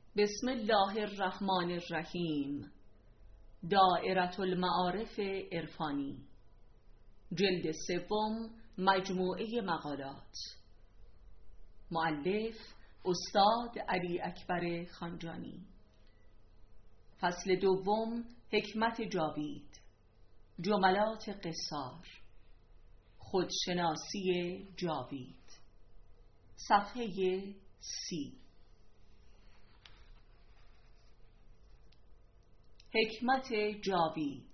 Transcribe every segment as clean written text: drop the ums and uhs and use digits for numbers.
بسم الله الرحمن الرحیم. دائرة المعارف عرفانی، جلد سوم، مجموعه مقالات. مؤلف استاد علی اکبر خانجانی. فصل دوم، حکمت جاوید، جملات قصار، خودشناسی جاوید. صفحه 30. حکمت جاوید: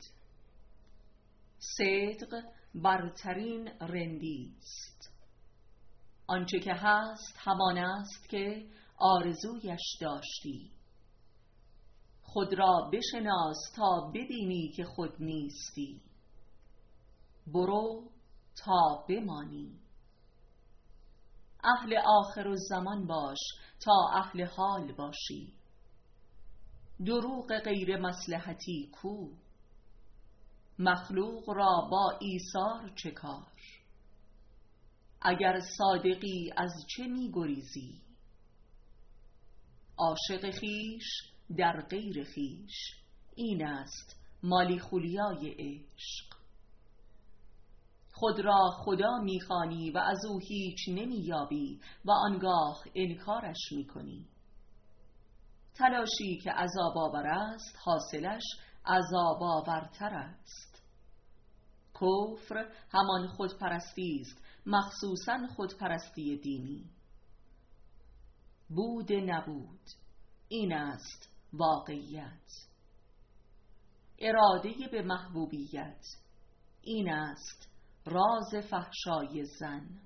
صدق برترین رندی است. آنچه که هست همان است که آرزویش داشتی. خود را بشناس تا ببینی که خود نیستی. برو تا بمانی. اهل آخر الزمان باش تا اهل حال باشی. دروغ غیر مصلحتی کو؟ مخلوق را با ایثار چه کار؟ اگر صادقی از چه می گریزی؟ عاشق خویش در غیر خویش، این است مالی خولیای عشق. خود را خدا می خوانی و از او هیچ نمی یابی و آنگاه انکارش می کنی. تلاشی که عذاب آور است حاصلش عذاب آورتر است. کفر همان خودپرستی است، مخصوصاً خودپرستی دینی. بود نبود، این است واقعیت. اراده به محبوبیت، این است راز فحشای زن.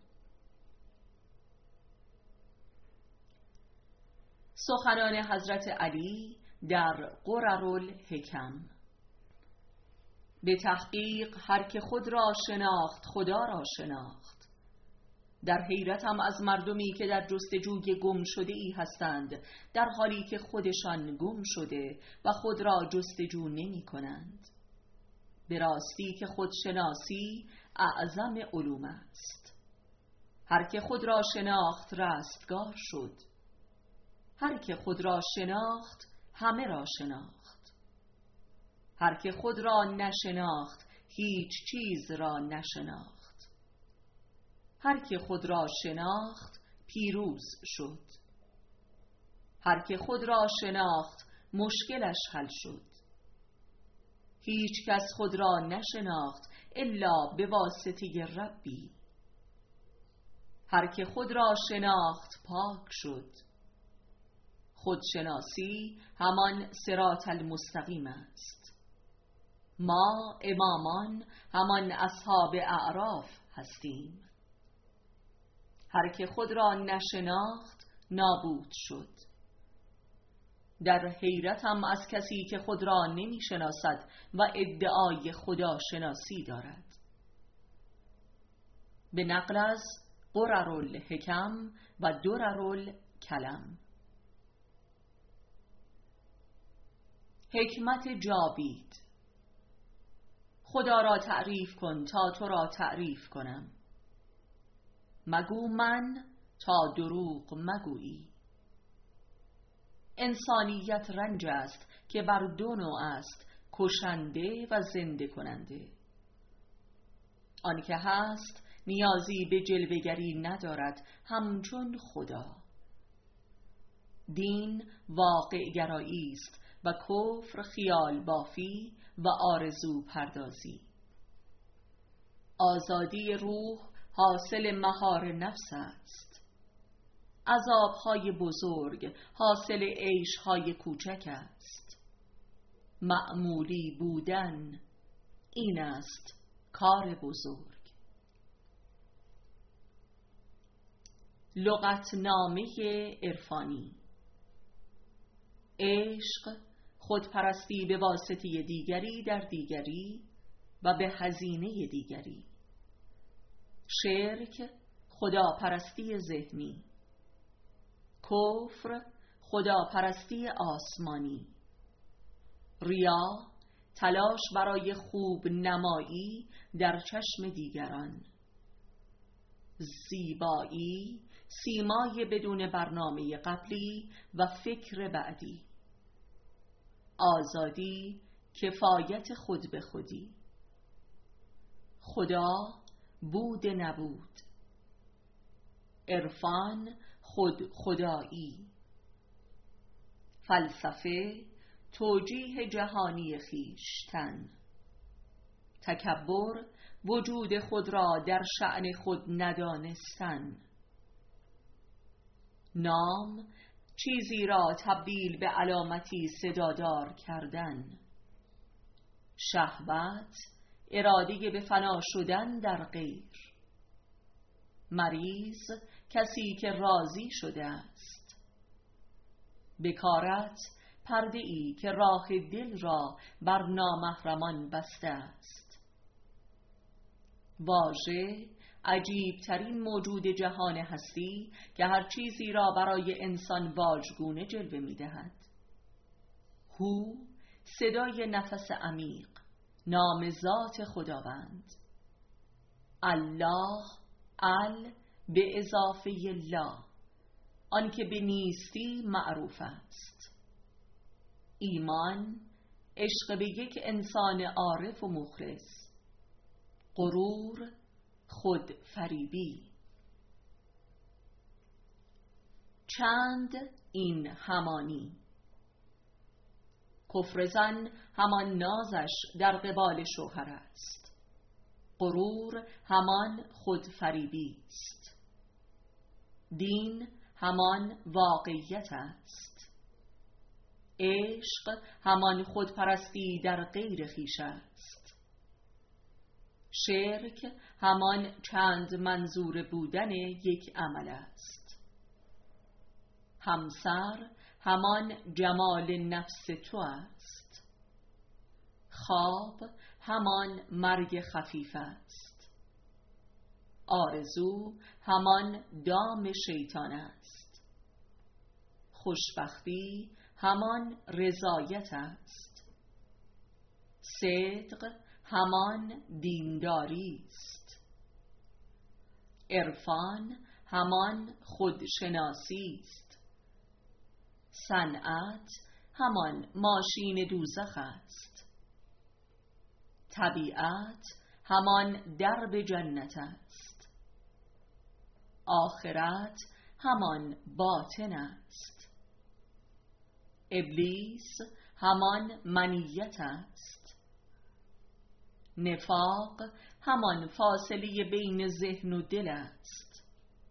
سخنان حضرت علی در قررالحکم. به تحقیق هر که خود را شناخت خدا را شناخت. در حیرتم از مردمی که در جستجوی گم شده ای هستند، در حالی که خودشان گم شده و خود را جستجو نمی کنند. به راستی که خودشناسی اعظم علوم است. هر که خود را شناخت رستگار شد. هر که خود را شناخت همه را شناخت. هر که خود را نشناخت هیچ چیز را نشناخت. هر که خود را شناخت پیروز شد. هر که خود را شناخت مشکلش حل شد. هیچ کس خود را نشناخت الا به واسطه ربی. هر که خود را شناخت پاک شد. خودشناسی همان صراط المستقیم است. ما امامان همان اصحاب اعراف هستیم. هر که خود را نشناخت نابود شد. در حیرتم از کسی که خود را نمی شناسد و ادعای خدا شناسی دارد. به نقل از قررالحکم و دررالکلم. حکمت جاوید: خدا را تعریف کن تا تو را تعریف کنم. مگو من تا دروغ مگویی. انسانیت رنج است که بر دو نوع است، کشنده و زنده کننده. آن که هست نیازی به جلوه‌گری ندارد، همچون خدا. دین واقع گرایی است و کفر خیال بافی و آرزو پردازی. آزادی روح حاصل مهار نفس است. عذابهای بزرگ حاصل عیشهای کوچک است. معمولی بودن، این است کار بزرگ. لغتنامه عرفانی. عشق خودپرستی به واسطه دیگری در دیگری و به هزینه دیگری. شرک خداپرستی ذهنی. کفر خداپرستی آسمانی. ریا تلاش برای خوب نمایی در چشم دیگران. زیبایی سیمای بدون برنامه قبلی و فکر بعدی. آزادی، کفایت خود به خودی. خدا، بود نبود. عرفان، خود خدایی. فلسفه، توجیه جهانی خویشتن. تکبر، وجود خود را در شأن خود ندانستن. نام، چیزی را تبدیل به علامتی صدادار کردن. شهوت، اراده به فنا شدن در غیر. مریض، کسی که راضی شده است. بکارت، پرده ای که راه دل را بر نامحرمان بسته است. واژه، عجیبترین موجود جهان هستی که هر چیزی را برای انسان واژگونه جلوه می دهد. هو، صدای نفس عمیق، نام ذات خداوند. الله، به اضافه لا، آنکه به نیستی معروف است. ایمان، عشق به یک انسان عارف و مخلص. غرور، خود فریبی. چند این همانی. کفر زن همان نازش در قبال شوهر است. غرور همان خود فریبی است. دین همان واقعیت است. عشق همان خودپرستی در غیر خویش است. شرک همان چند منظور بودن یک عمل است. همسر همان جمال نفس تو است. خواب همان مرگ خفیف است. آرزو همان دام شیطان است. خوشبختی همان رضایت است. صدق همان دینداری است. عرفان همان خودشناسی است. صنعت همان ماشین دوزخ است. طبیعت همان درب جنت است. آخرت همان باطن است. ابلیس همان منیت است. نفاق همان فاصله بین ذهن و دل است.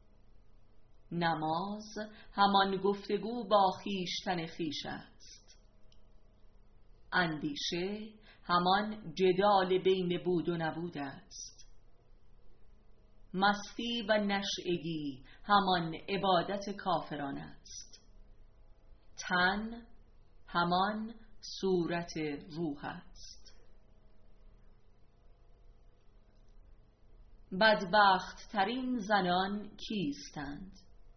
نماز همان گفتگو با خویشتن خویش است. اندیشه همان جدال بین بود و نبود است. مستی و نشئگی همان عبادت کافران است. تن همان صورت روح است. بدبخت ترین زنان کیستند؟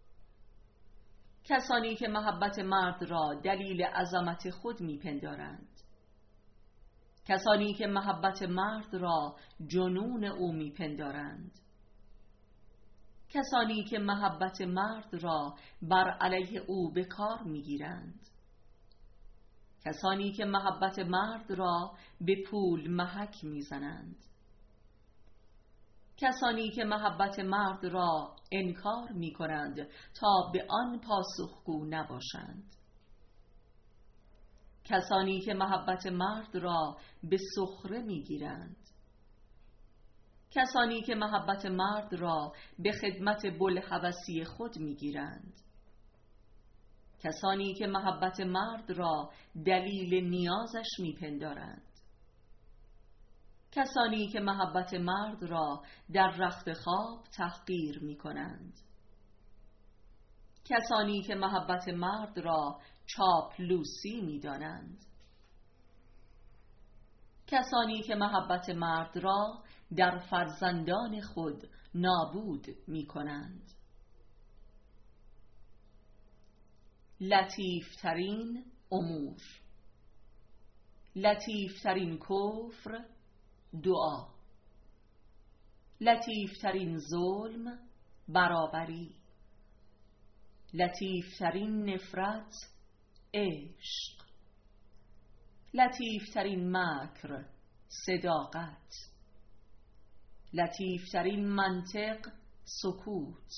کسانی که محبت مرد را دلیل عظمت خود میپندارند. کسانی که محبت مرد را جنون او میپندارند. کسانی که محبت مرد را بر علیه او به کار میگیرند. کسانی که محبت مرد را به پول محک میزنند. کسانی که محبت مرد را انکار می کنند تا به آن پاسخگو نباشند. کسانی که محبت مرد را به سخره می گیرند. کسانی که محبت مرد را به خدمت بوالهوسی خود می گیرند. کسانی که محبت مرد را دلیل نیازش می پندارند. کسانی که محبت مرد را در رخت خواب تحقیر می کنند. کسانی که محبت مرد را چاپلوسی می دانند. کسانی که محبت مرد را در فرزندان خود نابود می کنند. لطیفترین امور. لطیفترین کفر دعا. لطیفترین ظلم برابری. لطیفترین نفرت عشق، لطیفترین مکر صداقت، لطیفترین منطق سکوت،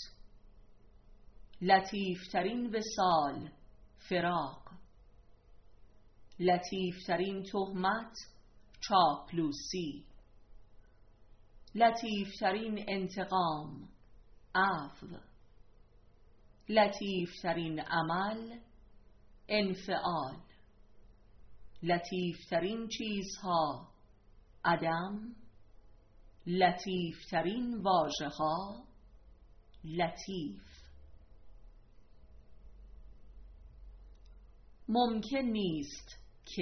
لطیفترین وصال فراق، لطیفترین تهمت چاپلوسی، لطیفترین انتقام عفو، لطیفترین عمل انفعال، لطیفترین چیزها عدم، لطیفترین واژه‌ها لطیف. ممکن نیست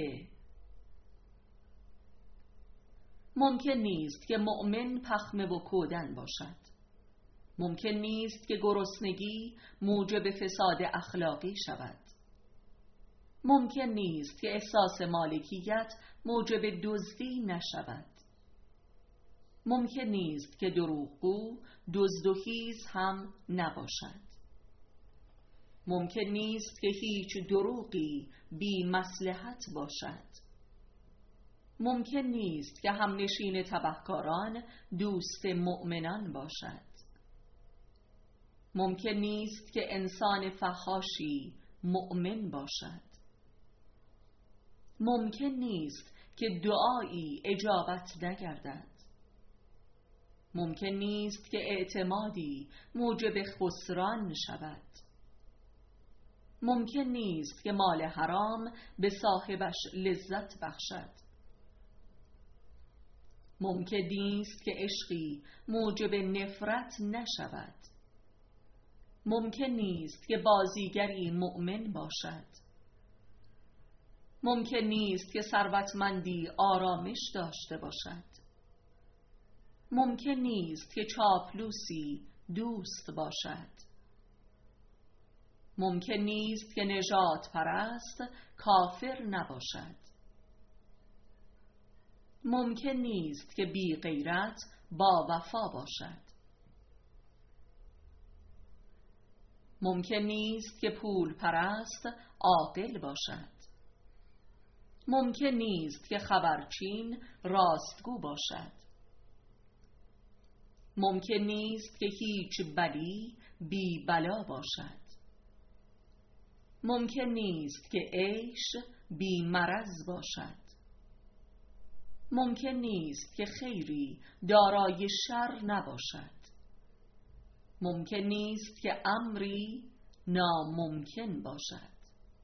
که مؤمن پخمه و کودن باشد. ممکن نیست که گرسنگی موجب فساد اخلاقی شود. ممکن نیست که احساس مالکیت موجب دزدی نشود. ممکن نیست که دروغگو دزد و حیز هم نباشد. ممکن نیست که هیچ دروغی بی مصلحت باشد. ممکن نیست که همنشین تبهکاران دوست مؤمنان باشد. ممکن نیست که انسان فحاشی مؤمن باشد. ممکن نیست که دعایی اجابت نگردد. ممکن نیست که اعتمادی موجب خسران شود. ممکن نیست که مال حرام به صاحبش لذت بخشد. ممکن نیست که عشقی موجب نفرت نشود. ممکن نیست که بازیگری مؤمن باشد. ممکن نیست که ثروتمندی آرامش داشته باشد. ممکن نیست که چاپلوسی دوست باشد. ممکن نیست که نژاد پرست کافر نباشد. ممکن نیست که بی غیرت با وفا باشد. ممکن نیست که پول پرست عاقل باشد. ممکن نیست که خبرچین راستگو باشد. ممکن نیست که هیچ بلی بی بلا باشد. ممکن نیست که عیش بی مرض باشد. ممکن نیست که خیری دارای شر نباشد. ممکن نیست که امری ناممکن باشد.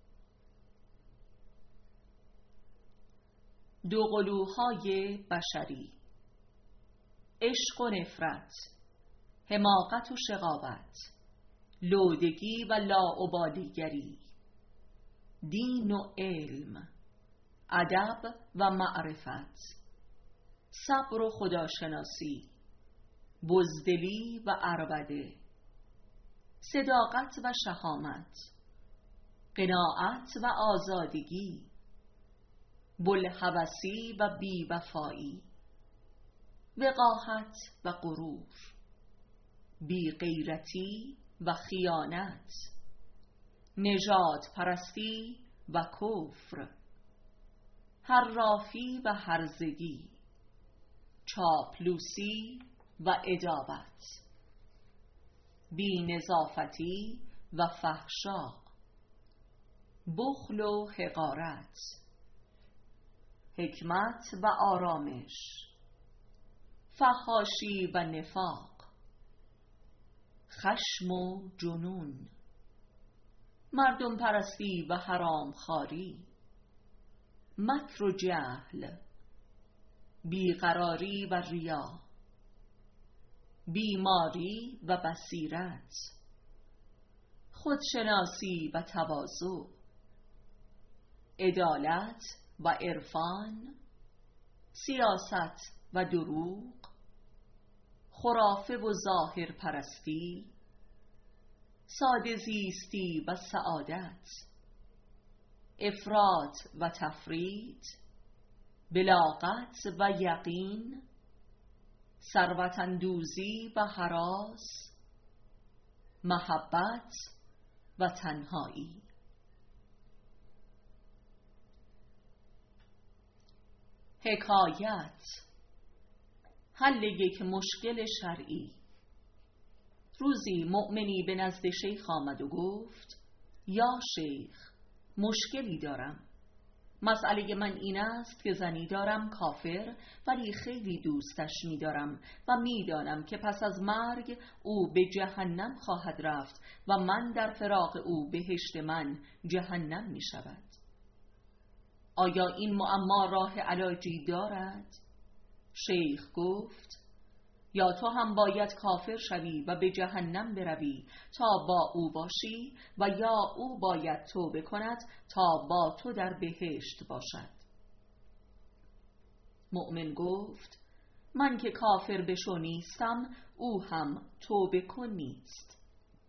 دوقلوهای بشری: عشق و نفرت، حماقت و شقاوت، لودگی و لاابالیگری، دین و علم، ادب و معرفت، صبر و خداشناسی، بزدلی و عربده، صداقت و شهامت، قناعت و آزادگی، بوالهوسی و بیوفایی، وقاحت و غرور، بیغیرتی و خیانت، نژاد پرستی و کفر، حرافی و هرزگی، چاپلوسی و عداوت، بی‌نظافتی و فحشا، بخل و حقارت، حکمت و آرامش، فحاشی و نفاق، خشم و جنون، مردم پرستی و حرامخواری، مکر و جهل، بیقراری و ریا، بیماری و بصیرت، خودشناسی و تواضع، عدالت و عرفان، سیاست و دروغ، خرافه و ظاهر پرستی، ساده زیستی و سعادت، افراط و تفریط، بلاغت و یقین، ثروت اندوزی و هراس، محبت، و تنهایی. حکایت. حل یک مشکل شرعی. روزی مؤمنی به نزد شیخ آمد و گفت: یا شیخ، مشکلی دارم. مسئله من این است که زنی دارم کافر، ولی خیلی دوستش می‌دارم و می‌دانم که پس از مرگ او به جهنم خواهد رفت و من در فراق او بهشت من جهنم می‌شود. آیا این معما راه علاجی دارد؟ شیخ گفت: یا تو هم باید کافر شوی و به جهنم بروی تا با او باشی، و یا او باید توبه کند تا با تو در بهشت باشد. مؤمن گفت: من که کافر بشو نیستم، او هم توبه کن نیست.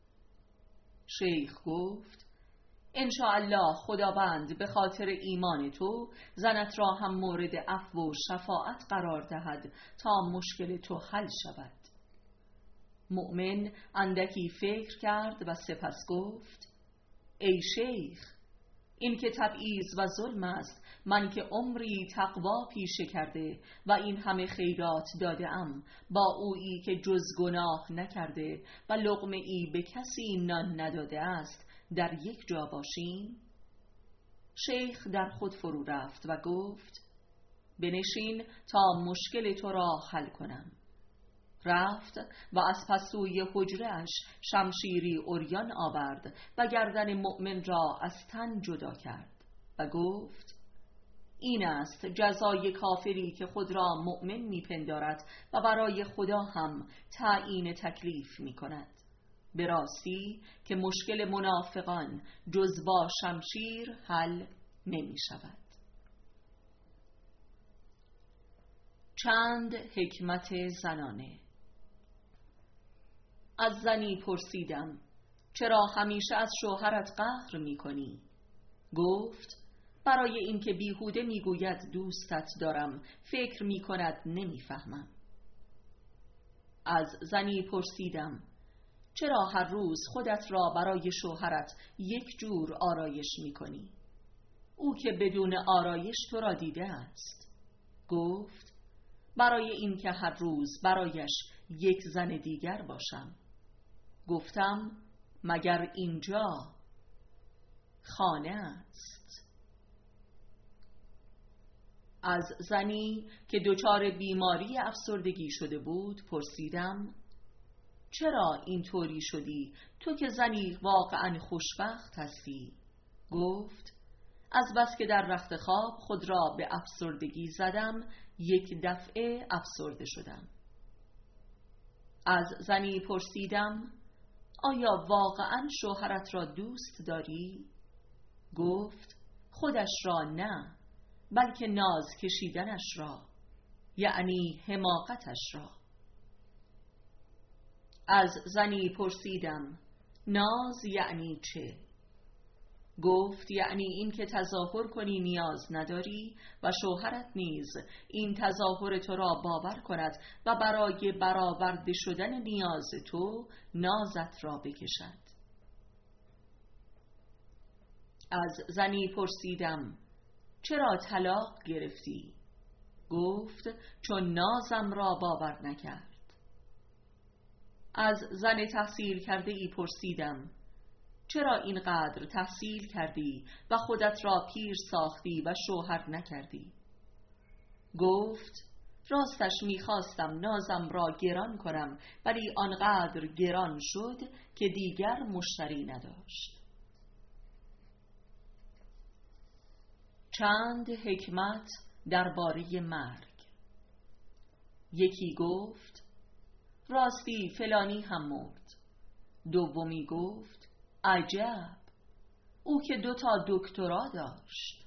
شیخ گفت: انشاءالله خداوند به خاطر ایمان تو زنت را هم مورد عفو و شفاعت قرار دهد تا مشکل تو حل شود. مؤمن اندکی فکر کرد و سپس گفت: ای شیخ، این که تبعیض و ظلم است. من که عمری تقوا پیشه کرده و این همه خیرات داده ام، با اویی که جز گناه نکرده و لقمه ای به کسی نان نداده است، در یک جا باشیم؟ شیخ در خود فرو رفت و گفت: بنشین تا مشکل تو را حل کنم. رفت و از پسوی حجره‌اش شمشیری عریان آورد و گردن مؤمن را از تن جدا کرد و گفت: این است جزای کافری که خود را مؤمن میپندارد و برای خدا هم تعیین تکلیف میکند. به راستی که مشکل منافقان جز با شمشیر حل نمی شود. چند حکمت زنانه. از زنی پرسیدم: چرا همیشه از شوهرت قهر می کنی؟ گفت: برای اینکه بیهوده می گوید دوستت دارم، فکر می کند نمی فهمم. از زنی پرسیدم: چرا هر روز خودت را برای شوهرت یک جور آرایش می کنی؟ او که بدون آرایش تو را دیده است. گفت: برای این که هر روز برایش یک زن دیگر باشم. گفتم: مگر اینجا خانه است؟ از زنی که دچار بیماری افسردگی شده بود پرسیدم: چرا اینطوری شدی، تو که زنی واقعا خوشبخت هستی؟ گفت: از بس که در رخت خواب خود را به افسردگی زدم، یک دفعه افسرده شدم. از زنی پرسیدم: آیا واقعا شوهرت را دوست داری؟ گفت: خودش را نه، بلکه ناز کشیدنش را، یعنی حماقتش را. از زنی پرسیدم: ناز یعنی چه؟ گفت: یعنی این که تظاهر کنی نیاز نداری و شوهرت نیز این تظاهر تو را باور کند و برای برآورده شدن نیاز تو نازت را بکشد. از زنی پرسیدم: چرا طلاق گرفتی؟ گفت: چون نازم را باور نکرد. از زن تحصیل کرده ای پرسیدم: چرا اینقدر تحصیل کردی و خودت را پیر ساختی و شوهر نکردی؟ گفت: راستش میخواستم نازم را گران کنم، ولی آنقدر گران شد که دیگر مشتری نداشت. چند حکمت درباره مرگ. یکی گفت: راستی فلانی هم مرد. دومی گفت: عجب، او که 2 دکترا داشت.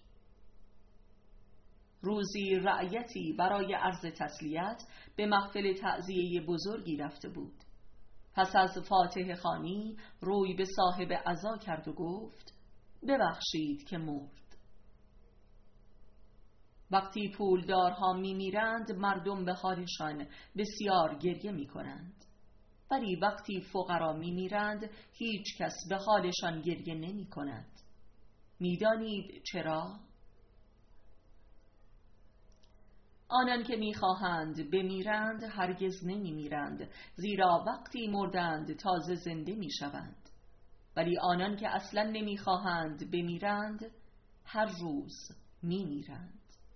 روزی رعیتی برای عرض تسلیت به محفل تعزیه بزرگی رفته بود. پس از فاتحه خوانی روی به صاحب عزا کرد و گفت: ببخشید که مرد. وقتی پولدارها میمیرند مردم به حالشان بسیار گریه میکنند. ولی وقتی فقرا میمیرند هیچ کس به حالشان گریه نمی کند. میدانید چرا؟ آنان که میخواهند بمیرند هرگز نمیمیرند، زیرا وقتی مردند تازه زنده میشوند. ولی آنان که اصلا نمیخواهند بمیرند هر روز میمیرند.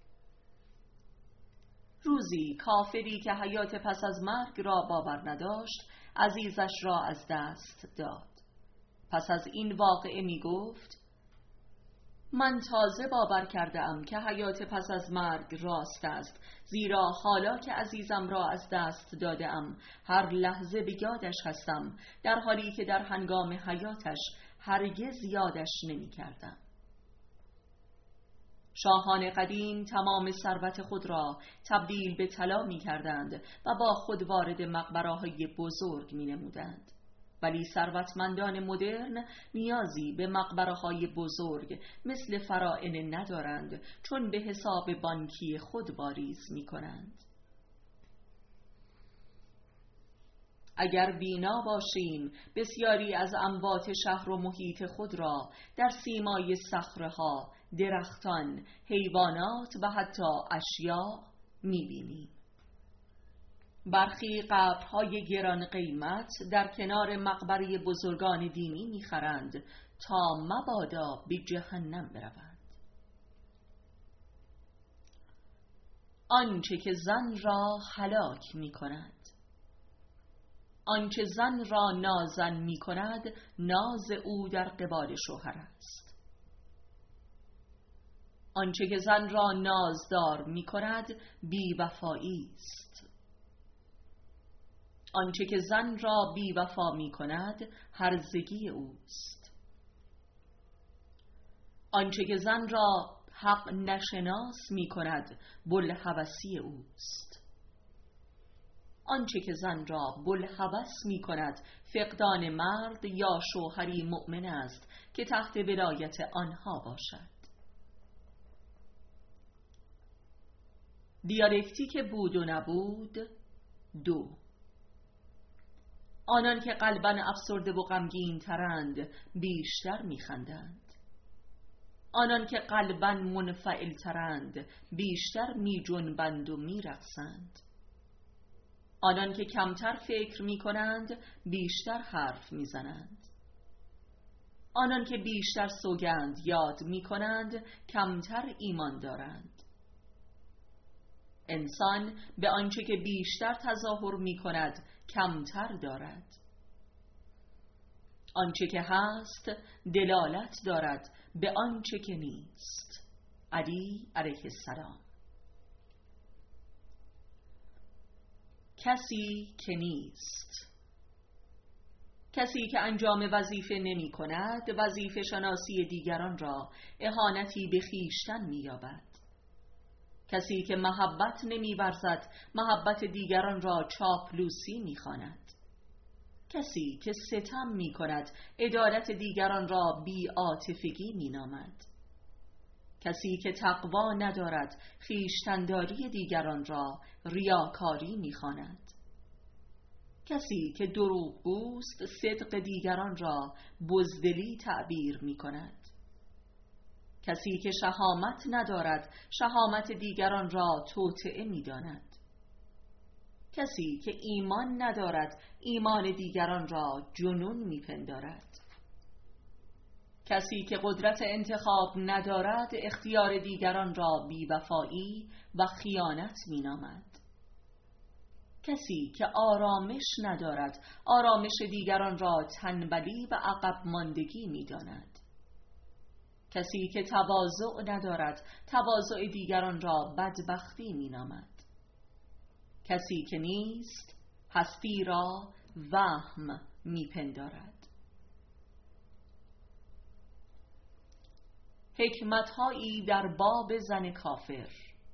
روزی کافری که حیات پس از مرگ را باور نداشت عزیزش را از دست داد. پس از این واقعه می گفت: من تازه باور کردم که حیات پس از مرگ راست است، زیرا حالا که عزیزم را از دست دادم هر لحظه به یادش هستم، در حالی که در هنگام حیاتش هرگز یادش نمی کردم. شاهان قدیم تمام ثروت خود را تبدیل به طلا می کردند و با خود وارد مقبره‌های بزرگ می نمودند. ولی ثروتمندان مدرن نیازی به مقبره‌های بزرگ مثل فراعنه ندارند، چون به حساب بانکی خود واریز می کنند. اگر بینا باشیم بسیاری از اموات شهر و محیط خود را در سیمای صخره‌ها، درختان، حیوانات و حتی اشیاء می‌بینیم. برخی قبرهای گران قیمت در کنار مقبره بزرگان دینی می‌خرند تا مبادا به جهنم بروند. آنچه که زن را هلاک می‌کند. آنچه زن را نازن می کند ناز او در قبال شوهر است. آنچه که زن را نازدار می کند بی‌وفایی است. آنچه که زن را بی‌وفا می کند هرزگی اوست. آنچه که زن را حق نشناس می کند بوالهوسی اوست. آنچه که زن را بوالهوس می کند فقدان مرد یا شوهری مؤمن است که تحت ولایت آنها باشد. دیالکتیک بود و نبود 2. آنان که قلباً افسرده و غمگین ترند بیشتر می خندند. آنان که قلباً منفعل ترند بیشتر می جنبند و می رقصند. آنان که کمتر فکر می کنند بیشتر حرف می زنند. آنان که بیشتر سوگند یاد می کنند کمتر ایمان دارند. انسان به آنچه که بیشتر تظاهر می کند کمتر دارد. آنچه که هست دلالت دارد به آنچه که نیست. علی علیه السلام. کسی که نیست. کسی که انجام وظیفه نمی کند وظیفه شناسی دیگران را اهانتی به خویشتن می یابد. کسی که محبت نمی ورزد محبت دیگران را چاپلوسی می خواند. کسی که ستم می کند عدالت دیگران را بی‌عاطفگی می نامد. کسی که تقوا ندارد خویشتنداری دیگران را ریاکاری می‌خواند. کسی که دروغگوست صدق دیگران را بزدلی تعبیر می‌کند. کسی که شهامت ندارد شهامت دیگران را توطئه می‌داند. کسی که ایمان ندارد ایمان دیگران را جنون می‌پندارد. کسی که قدرت انتخاب ندارد اختیار دیگران را بی‌وفایی و خیانت می‌نامد. کسی که آرامش ندارد آرامش دیگران را تنبلی و عقب ماندگی می‌داند. کسی که تواضع ندارد تواضع دیگران را بدبختی می‌نامد. کسی که نیست هستی را وهم می‌پندارد. حکمت‌هایی در باب زن کافر.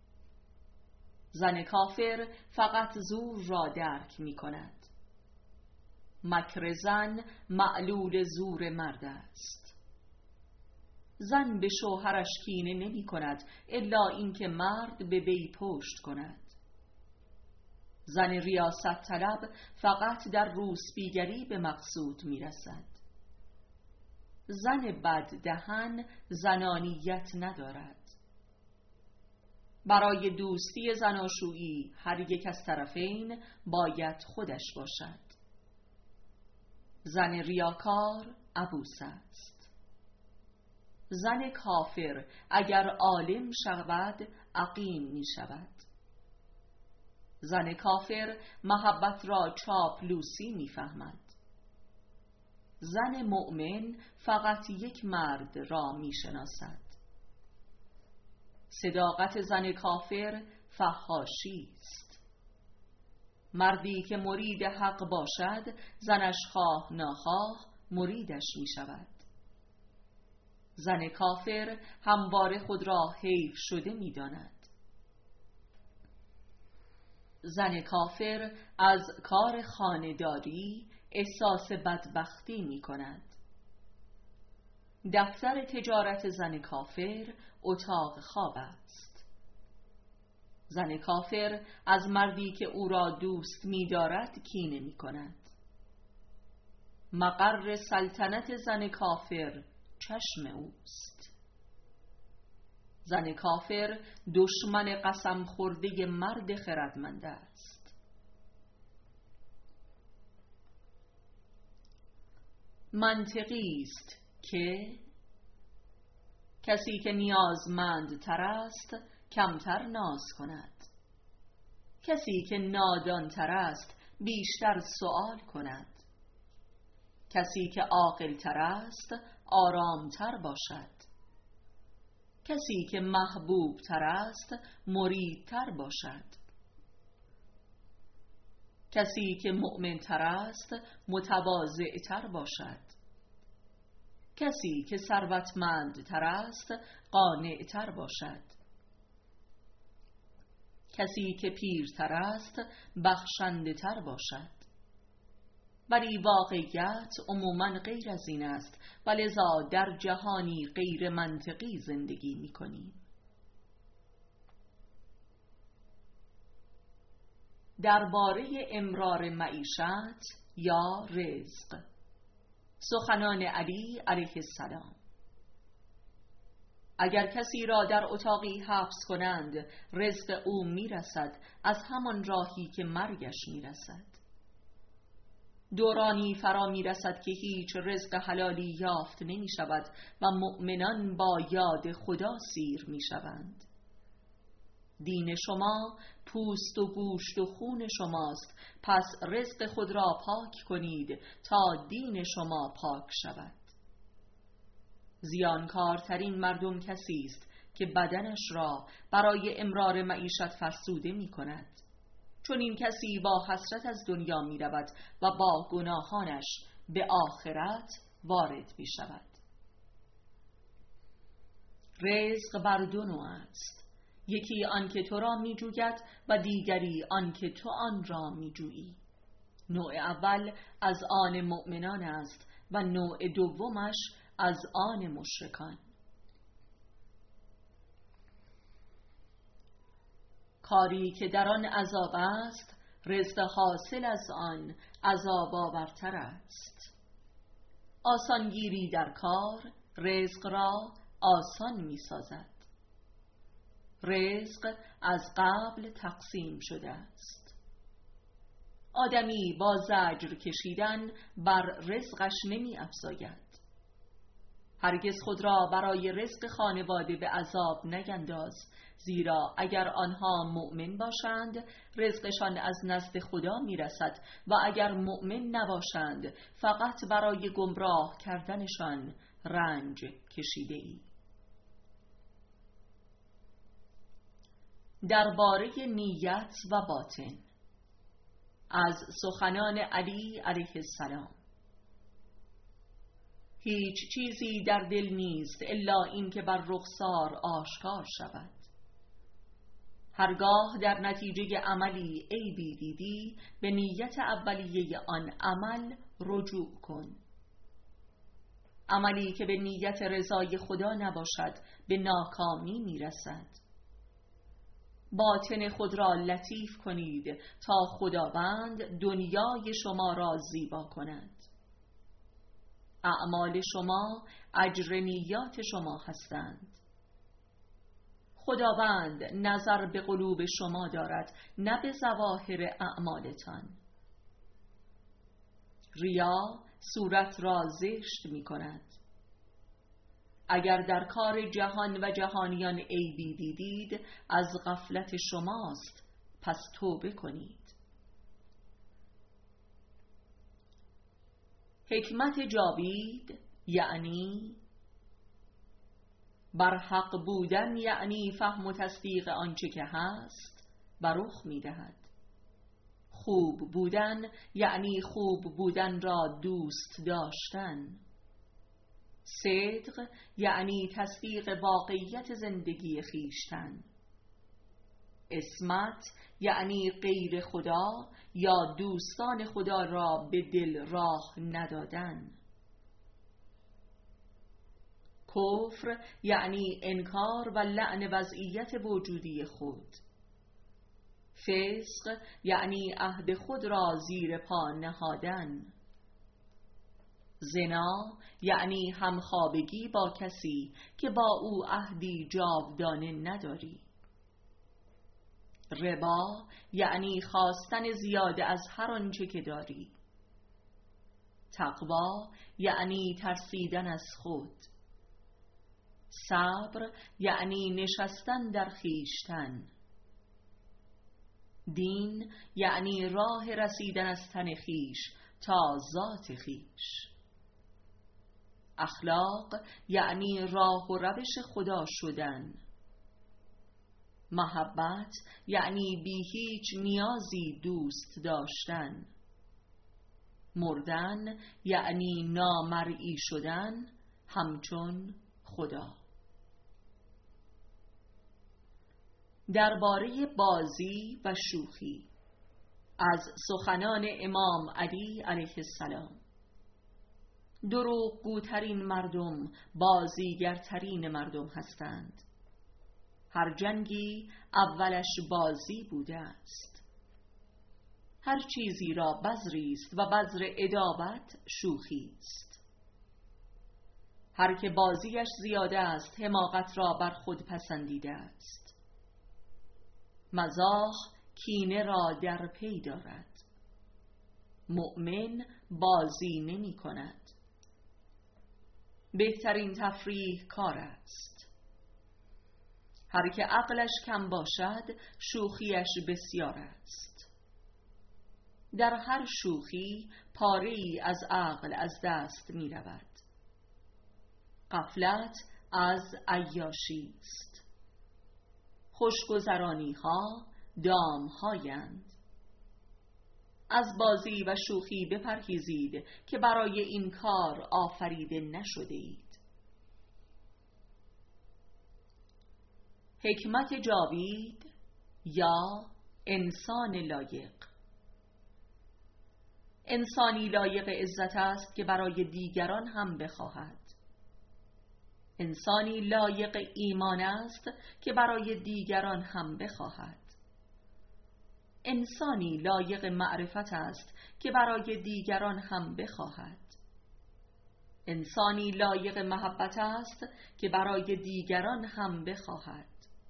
زن کافر فقط زور را درک می کند. مکر زن معلول زور مرد است. زن به شوهرش کینه نمی کند الا اینکه مرد به وی پشت کند. زن ریاست طلب فقط در روسبیگری به مقصود میرسد. زن بددهن زنانیت ندارد. برای دوستی زناشویی هر یک از طرفین باید خودش باشد. زن ریاکار عبوس است. زن کافر اگر عالم شود عقیم می شود. زن کافر محبت را چاپلوسی می فهمد. زن مؤمن فقط یک مرد را می شناسد. صداقت زن کافر فحاشی است. مردی که مرید حق باشد زنش خواه ناخواه مریدش می شود. زن کافر همواره خود را حیف شده می داند. زن کافر از کار خانه‌داری احساس بدبختی می کند. دفتر تجارت زن کافر اتاق خواب است. زن کافر از مردی که او را دوست می دارد کینه می کند. مقر سلطنت زن کافر چشم اوست. زن کافر دشمن قسم خورده مرد خردمند است. منطقی است که کسی که نیازمندتر است کمتر ناز کند. کسی که نادانتر است بیشتر سؤال کند. کسی که عاقلتر است آرامتر باشد. کسی که محبوبتر است مریدتر باشد. کسی که مؤمنتر است متواضعتر باشد. کسی که ثروتمندتر است قانعتر باشد. کسی که پیرتر است بخشنده‌تر باشد. ولی واقعیت عموماً غیر از این است و لذا در جهانی غیر منطقی زندگی می کنیم. درباره امرار معیشت یا رزق، سخنان علی علیه السلام. اگر کسی را در اتاقی حبس کنند رزق او میرسد از همان راهی که مرگش میرسد. دورانی فرا میرسد که هیچ رزق حلالی یافت نمی شود و مؤمنان با یاد خدا سیر می شوند. دین شما پوست و گوشت و خون شماست، پس رزق خود را پاک کنید تا دین شما پاک شود. زیانکارترین مردم کسی است که بدنش را برای امرار معیشت فرسوده می کند، چون این کسی با حسرت از دنیا می رود و با گناهانش به آخرت وارد می شود. رزق بر دو نوع است، یکی آن که تو را می جوید و دیگری آن که تو آن را می جویی. نوع اول از آن مؤمنان است و نوع دومش از آن مشرکان. کاری که در آن عذاب است رزق حاصل از آن عذاب آورتر است. آسانگیری در کار رزق را آسان می سازد. رزق از قبل تقسیم شده است. آدمی با زجر کشیدن بر رزقش نمی افزاید. هرگز خود را برای رزق خانواده به عذاب نینداز، زیرا اگر آنها مؤمن باشند رزقشان از نزد خدا میرسد و اگر مؤمن نباشند فقط برای گمراه کردنشان رنج کشیده ای. درباره نیت و باطن از سخنان علی علیه السلام. هیچ چیزی در دل نیست الا این که بر رخسار آشکار شود. هرگاه در نتیجه عملی عیبی دیدی به نیت اولیه آن عمل رجوع کن. عملی که به نیت رضای خدا نباشد به ناکامی میرسد. باطن خود را لطیف کنید تا خداوند دنیای شما را زیبا کند. اعمال شما اجر نیات شما هستند. خداوند نظر به قلوب شما دارد، نه به ظواهر اعمالتان. ریا صورت را زشت می کند. اگر در کار جهان و جهانیان عیبی دیدید، از غفلت شماست، پس توبه کنید. حکمت جاوید یعنی بر حق بودن، یعنی فهم و تصدیق آنچه که هست و رخ می دهد. خوب بودن یعنی خوب بودن را دوست داشتن. صدق یعنی تصدیق واقعیت زندگی خویشتن. عصمت یعنی غیر خدا یا دوستان خدا را به دل راه ندادن. کفر یعنی انکار و لعن وضعیت وجودی خود. فسق یعنی عهد خود را زیر پا نهادن. زنا یعنی همخوابگی با کسی که با او عهدی جاودانه نداری. ربا یعنی خواستن زیاده از هر آنچه که داری. تقوا یعنی ترسیدن از خود. صبر یعنی نشستن در خویشتن. دین یعنی راه رسیدن از تن خویش تا ذات خویش. اخلاق یعنی راه و روش خدا شدن. محبت یعنی بی هیچ نیازی دوست داشتن. مردن یعنی نامرئی شدن همچون خدا. درباره بازی و شوخی از سخنان امام علی علیه السلام: دروغگوترین مردم بازیگرترین مردم هستند. هر جنگی اولش بازی بوده است. هر چیزی را بذری است و بذر عداوت شوخی است. هر که بازیش زیاده است حماقت را بر خود پسندیده است. مزاح کینه را در پی دارد. مؤمن بازی نمی کند. بهترین تفریح کار است. هر که عقلش کم باشد شوخیش بسیار است. در هر شوخی پاره‌ای از عقل از دست می رود. غفلت از عیاشی است. خوشگذرانی ها دام هایند. از بازی و شوخی بپرهیزید که برای این کار آفریده نشده اید. حکمت جاوید یا انسان لایق. انسانی لایق عزت است که برای دیگران هم بخواهد. انسانی لایق ایمان است که برای دیگران هم بخواهد. انسانی لایق معرفت است که برای دیگران هم بخواهد. انسانی لایق محبت است که برای دیگران هم بخواهد.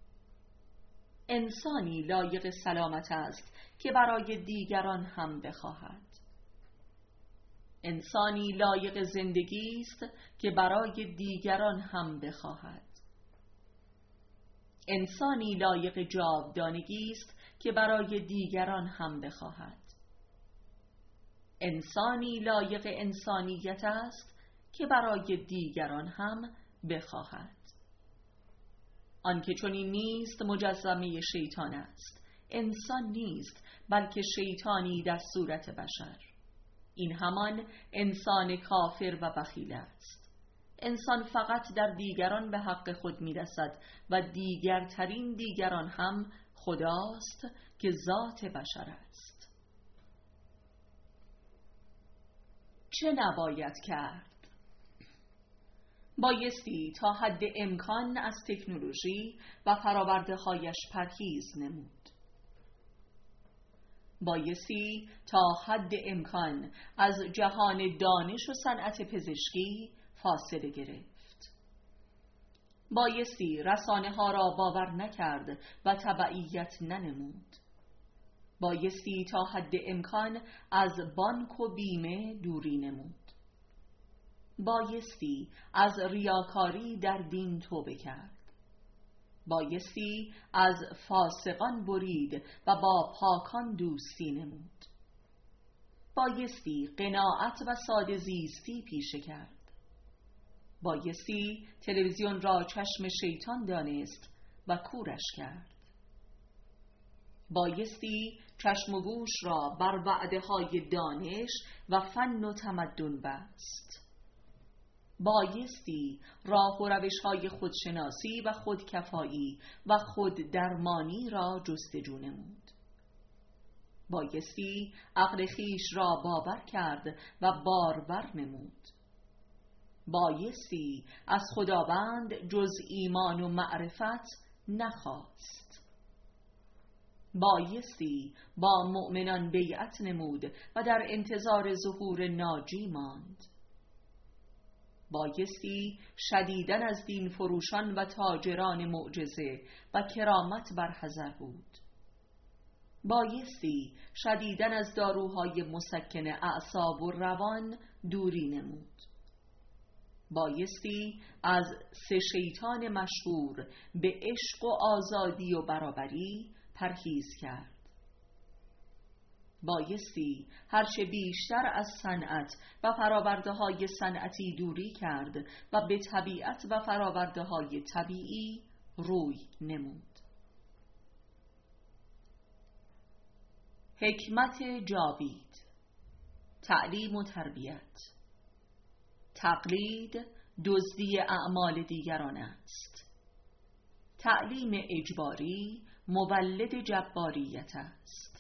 انسانی لایق سلامت است که برای دیگران هم بخواهد. انسانی لایق زندگی است که برای دیگران هم بخواهد. انسانی لایق جاودانگی است که برای دیگران هم بخواهد. انسانی لایق انسانیت است که برای دیگران هم بخواهد. آنکه چنین نیست مجسمه شیطان است. انسان نیست بلکه شیطانی در صورت بشر. این همان انسان کافر و بخیل است. انسان فقط در دیگران به حق خود میرسد و دیگرترین دیگران هم خداست که ذات بشر است. چه نباید کرد؟ بایستی تا حد امکان از تکنولوژی و فرآورده‌هایش پرهیز نمود. بایستی تا حد امکان از جهان دانش و صنعت پزشکی فاصله گرفت. بایستی رسانه‌ها را باور نکرد و تبعیت ننمود. بایستی تا حد امکان از بانک و بیمه دوری نمود. بایستی از ریاکاری در دین توبه کرد. بایستی از فاسقان برید و با پاکان دوستی نمود. بایستی قناعت و ساده زیستی پیشه کرد. بایستی تلویزیون را چشم شیطان دانست و کورش کرد. بایستی چشم و گوش را بر وعده‌های دانش و فن و تمدن بست. بایستی راه و روش‌های خودشناسی و خودکفایی و خود درمانی را جستجو نمود. بایستی عقل خویش را باور کرد و بارور نمود. بایستی از خداوند جز ایمان و معرفت نخواست. بایستی با مؤمنان بیعت نمود و در انتظار ظهور ناجی ماند. بایستی شدیداً از دین فروشان و تاجران معجزه و کرامت برحذر بود. بایستی شدیداً از داروهای مسکن اعصاب و روان دوری نمود. بایستی از 3 شیطان مشهور به عشق و آزادی و برابری پرهیز کرد. بایستی هرچه بیشتر از صنعت و فرآورده‌های صنعتی دوری کرد و به طبیعت و فرآورده‌های طبیعی روی نمود. حکمت جاوید: تعلیم و تربیت. تقلید دزدی اعمال دیگران است. تعلیم اجباری مولد جباریت است.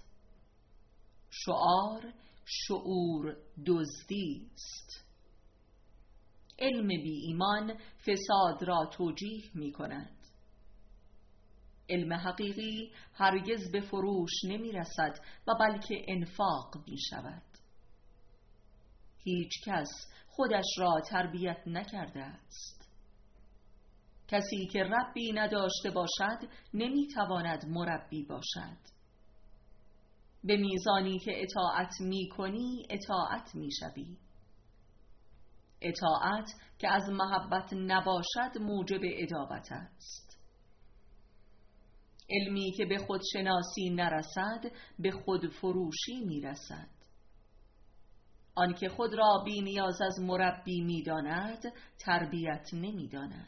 شعار شعور دزدی است. علم بی ایمان فساد را توجیه می کند. علم حقیقی هرگز به فروش نمی رسد و بلکه انفاق می شود. هیچ کس خودش را تربیت نکرده است. کسی که ربی نداشته باشد نمی تواند مربی باشد. به میزانی که اطاعت می کنی اطاعت می شوی. اطاعت که از محبت نباشد موجب عداوت است. علمی که به خودشناسی نرسد به خود فروشی می رسد. آنکه خود را بی نیاز از مربی می داند تربیت نمی داند.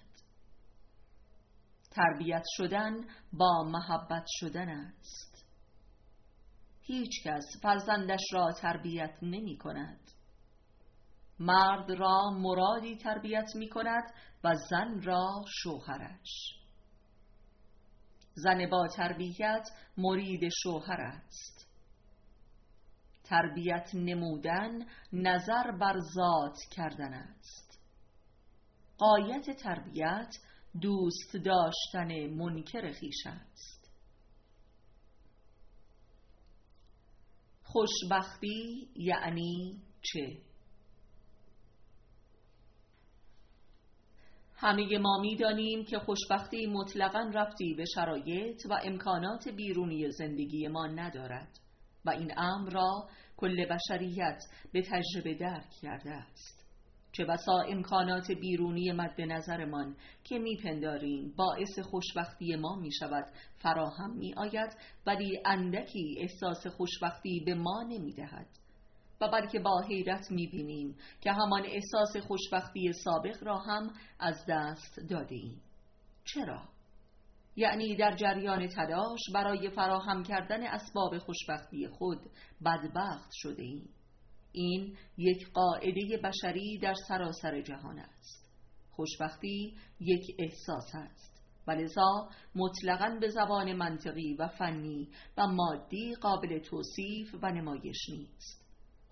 تربیت شدن با محبت شدن است. هیچ کس فرزندش را تربیت نمی کند. مرد را مرادی تربیت می کند و زن را شوهرش. زن با تربیت مرید شوهر است. تربیت نمودن نظر بر ذات کردن است. غایت تربیت دوست داشتن منکر خویش است. خوشبختی یعنی چه؟ همه ما می دانیم که خوشبختی مطلقاً ربطی به شرایط و امکانات بیرونی زندگی ما ندارد و این امر را کل بشریت به تجربه درک کرده است. چه بسا امکانات بیرونی مد نظرمان که میپنداریم باعث خوشبختی ما می شود فراهم می آید، ولی اندکی احساس خوشبختی به ما نمی دهد و بلکه با حیرت می بینیم که همان احساس خوشبختی سابق را هم از دست داده ایم. چرا؟ یعنی در جریان تلاش برای فراهم کردن اسباب خوشبختی خود بدبخت شده ایم. این یک قاعده بشری در سراسر جهان است. خوشبختی یک احساس است و لذا مطلقاً به زبان منطقی و فنی و مادی قابل توصیف و نمایش نیست.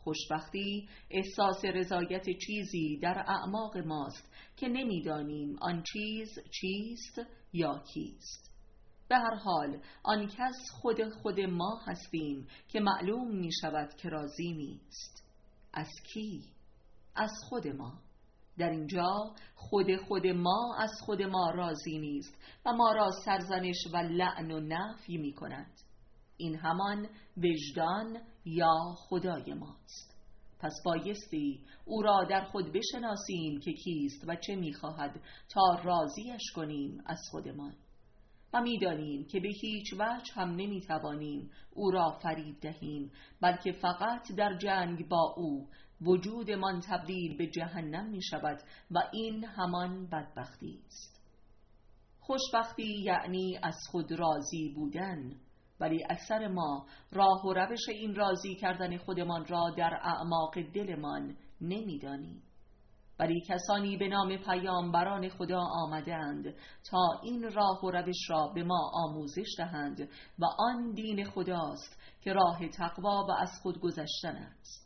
خوشبختی احساس رضایت چیزی در اعماق ماست که نمی‌دانیم آن چیز چیست یا کیست. به هر حال آن کس خود ما هستیم که معلوم می شود که راضی نیست. از کی؟ از خود ما. در اینجا خود ما از خود ما راضی نیست و ما را سرزنش و لعن و نفی می کند. این همان وجدان یا خدای ماست. پس بایستی او را در خود بشناسیم که کیست و چه می خواهد تا راضیش کنیم از خودمان. و می دانیم که به هیچ وجه هم نمی توانیم او را فریب دهیم، بلکه فقط در جنگ با او وجودمان تبدیل به جهنم می شود و این همان بدبختی است. خوشبختی یعنی از خود راضی بودن، ولی اکثر ما راه و روش این راضی کردن خودمان را در اعماق دلمان نمی دانیم. ولی کسانی به نام پیامبران خدا آمدند تا این راه و روش را به ما آموزش دهند و آن دین خداست که راه تقوا و از خود گذشتن است.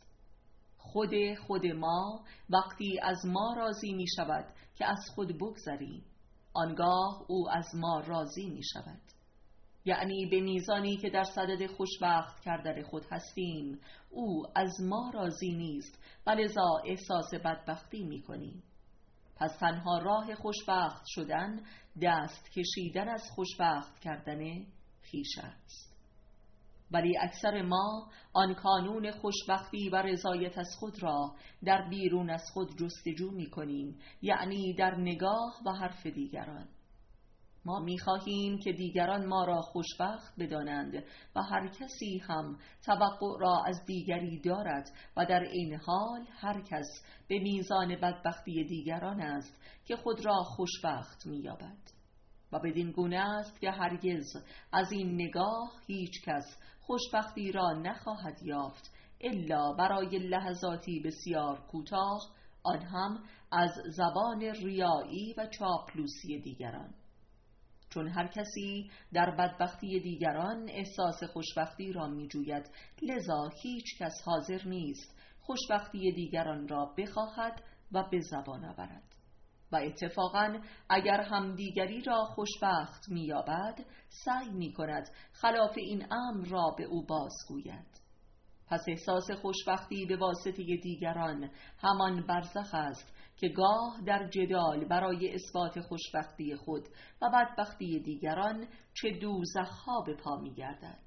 خود ما وقتی از ما راضی می شود که از خود بگذریم، آنگاه او از ما راضی می شود. یعنی به میزانی که در صدد خوشبخت کردن خود هستیم او از ما راضی نیست و لذا احساس بدبختی می کنیم. پس تنها راه خوشبخت شدن دست کشیدن از خوشبخت کردن خویش است. ولی اکثر ما آن کانون خوشبختی و رضایت از خود را در بیرون از خود جستجو می کنیم، یعنی در نگاه و حرف دیگران. ما می‌خواهیم که دیگران ما را خوشبخت بدانند و هر کسی هم توقع را از دیگری دارد و در این حال هر کس به میزان بدبختی دیگران است که خود را خوشبخت می‌یابد. و بدین گونه است که هرگز از این نگاه هیچ کس خوشبختی را نخواهد یافت الا برای لحظاتی بسیار کوتاه، آن هم از زبان ریایی و چاپلوسی دیگران. چون هر کسی در بدبختی دیگران احساس خوشبختی را می جوید، لذا هیچ کس حاضر نیست خوشبختی دیگران را بخواهد و به زبان آورد. و اتفاقاً اگر هم دیگری را خوشبخت می یابد، سعی می کند خلاف این امر را به او بازگوید. پس احساس خوشبختی به واسطه دیگران همان برزخ است که گاه در جدال برای اثبات خوشبختی خود و بدبختی دیگران چه دوزخ‌ها به پا می‌گردد.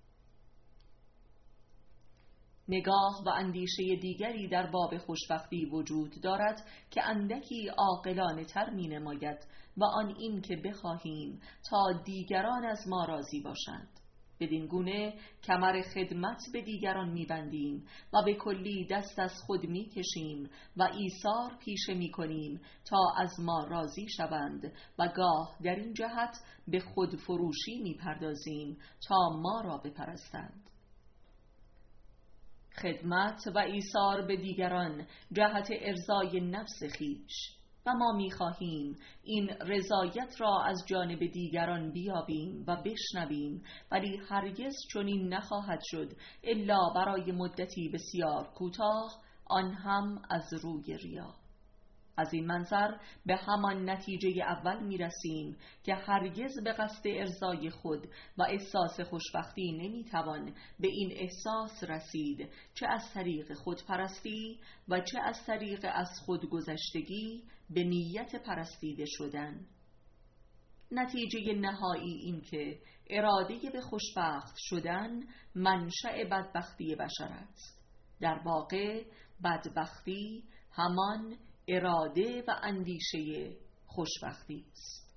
نگاه و اندیشه دیگری در باب خوشبختی وجود دارد که اندکی عاقلانه تر می‌نماید و آن این که بخواهیم تا دیگران از ما راضی باشند. بدین گونه کمر خدمت به دیگران می‌بندیم و به کلی دست از خود می‌کشیم و ایثار پیشه می‌کنیم تا از ما راضی شوند و گاه در این جهت به خود فروشی می‌پردازیم تا ما را بپرستند. خدمت و ایثار به دیگران جهت ارضای نفس خویش و ما می‌خواهیم این رضایت را از جانب دیگران بیابیم و بشنویم، ولی هرگز چنین نخواهد شد الا برای مدتی بسیار کوتاه، آن هم از روی ریا. از این منظر به همان نتیجه اول می‌رسیم که هرگز به قصد ارضای خود و احساس خوشبختی نمی‌توان به این احساس رسید، چه از طریق خودپرستی و چه از طریق از خودگذشتگی به نیت پرستیده شدن. نتیجه نهایی این که اراده به خوشبخت شدن منشأ بدبختی بشر است. در واقع بدبختی همان اراده و اندیشه خوشبختی است.